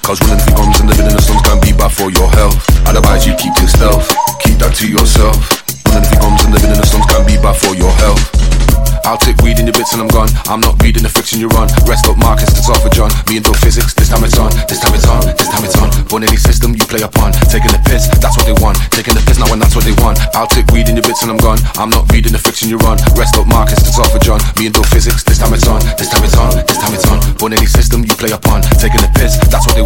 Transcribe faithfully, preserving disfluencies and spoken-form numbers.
Cause running through bombs and living in the slums can be bad for your health. I'd advise you keep it stealth, keep that to yourself. Running through bombs and living in the slums can be bad for your health. I'll take weed in your bits and I'm gone. I'm not reading the fiction you run. Rest up Marcus, it's off with John. Me and Dope Physics, this time it's on. This time it's on, this time it's on. Born any system you play upon. Taking the piss, that's what they want. Taking the piss now and that's what they want. I'll take weed in your bits and I'm gone. I'm not reading the fiction you run. Rest up Marcus, it's off with John. Me and Dope Physics, this time it's on. This time it's on, this time it's on. Born any system you play upon. Taking the piss, that's what they want.